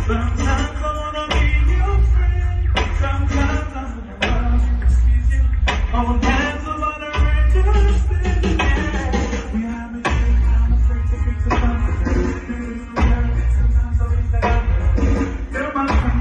Sometimes I wanna be your friend. Sometimes I wanna love you, squeeze you. All hands are on a register. We have a dream, I'm afraid to be too confident. Sometimes I wish that I could. You're my friend.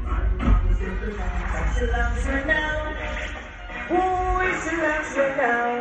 She loves her now.